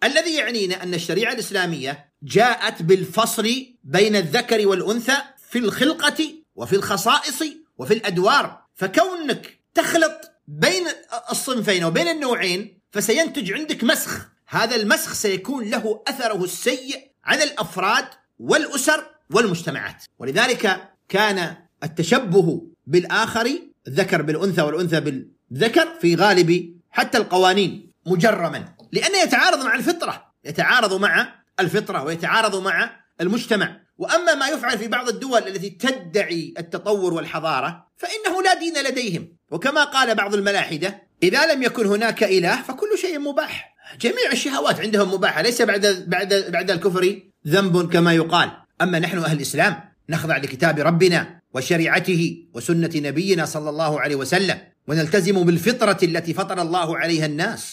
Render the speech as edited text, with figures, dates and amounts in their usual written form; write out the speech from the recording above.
الذي يعنينا أن الشريعة الإسلامية جاءت بالفصل بين الذكر والأنثى في الخلقة وفي الخصائص وفي الأدوار، فكونك تخلط بين الصنفين وبين النوعين فسينتج عندك مسخ، هذا المسخ سيكون له أثره السيء على الأفراد والأسر والمجتمعات. ولذلك كان التشبه بالآخر، الذكر بالأنثى والأنثى بالذكر، في غالب حتى القوانين مجرما، لأنه يتعارض مع الفطرة، يتعارض مع الفطرة ويتعارض مع المجتمع. وأما ما يفعل في بعض الدول التي تدعي التطور والحضارة فإنه لا دين لديهم، وكما قال بعض الملاحدة: إذا لم يكن هناك إله فكل شيء مباح. جميع الشهوات عندهم مباحة، ليس بعد الكفر ذنب كما يقال. أما نحن أهل الإسلام نخضع لكتاب ربنا وشريعته وسنة نبينا صلى الله عليه وسلم، ونلتزم بالفطرة التي فطر الله عليها الناس.